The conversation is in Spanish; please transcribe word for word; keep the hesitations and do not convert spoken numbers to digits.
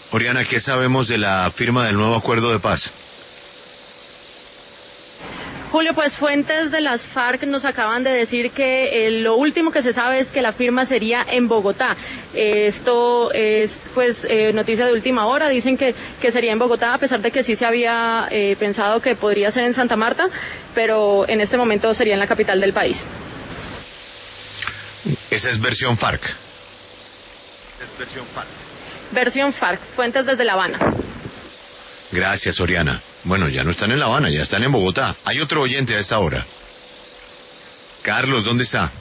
Oriana, ¿qué sabemos de la firma del nuevo acuerdo de paz? Julio, pues fuentes de las FARC nos acaban de decir que eh, lo último que se sabe es que la firma sería en Bogotá. Eh, esto es pues eh, noticia de última hora, dicen que, que sería en Bogotá, a pesar de que sí se había eh, pensado que podría ser en Santa Marta, pero en este momento sería en la capital del país. Esa es versión FARC. Es versión FARC. Versión FARC, fuentes desde La Habana. Gracias, Oriana. Bueno, ya no están en La Habana, ya están en Bogotá. Hay otro oyente a esta hora. Carlos, ¿dónde está?